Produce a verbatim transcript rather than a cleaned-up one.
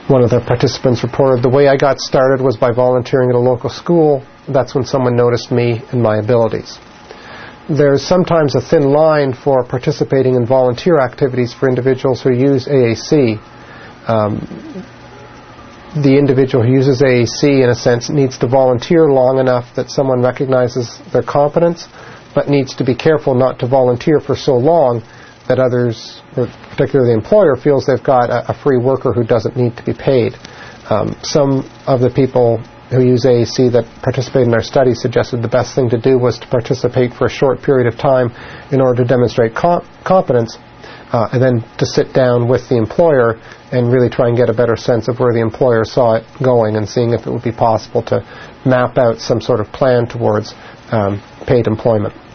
one of the participants reported, the way I got started was by volunteering at a local school. That's when someone noticed me and my abilities. There's sometimes a thin line for participating in volunteer activities for individuals who use A A C. Um, the individual who uses A A C, in a sense, needs to volunteer long enough that someone recognizes their competence, but needs to be careful not to volunteer for so long that others, or particularly the employer, feels they've got a, a free worker who doesn't need to be paid. Um, some of the people who use A A C that participated in our study suggested the best thing to do was to participate for a short period of time in order to demonstrate comp- competence, uh, and then to sit down with the employer and really try and get a better sense of where the employer saw it going, and seeing if it would be possible to map out some sort of plan towards um, paid employment.